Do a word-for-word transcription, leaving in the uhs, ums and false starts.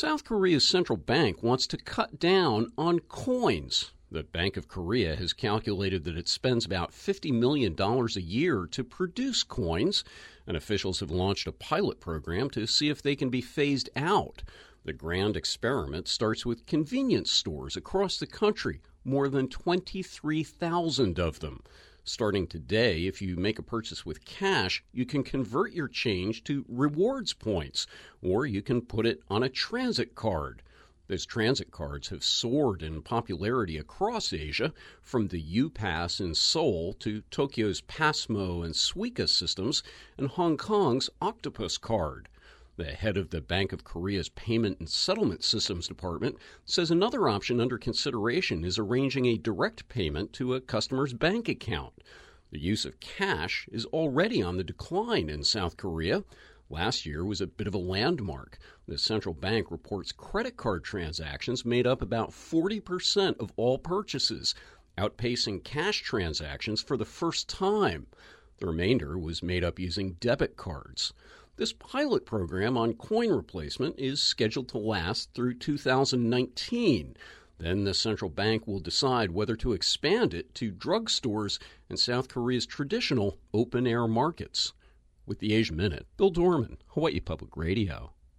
South Korea's central bank wants to cut down on coins. The Bank of Korea has calculated that it spends about fifty million dollars a year to produce coins, and officials have launched a pilot program to see if they can be phased out. The grand experiment starts with convenience stores across the country, more than twenty-three thousand of them. Starting today, if you make a purchase with cash, you can convert your change to rewards points, or you can put it on a transit card. Those transit cards have soared in popularity across Asia, from the U-Pass in Seoul to Tokyo's Passmo and Suica systems and Hong Kong's Octopus card. The head of the Bank of Korea's Payment and Settlement Systems Department says another option under consideration is arranging a direct payment to a customer's bank account. The use of cash is already on the decline in South Korea. Last year was a bit of a landmark. The central bank reports credit card transactions made up about forty percent of all purchases, outpacing cash transactions for the first time. The remainder was made up using debit cards. This pilot program on coin replacement is scheduled to last through two thousand nineteen. Then the central bank will decide whether to expand it to drugstores and South Korea's traditional open-air markets. With the Asia Minute, Bill Dorman, Hawaii Public Radio.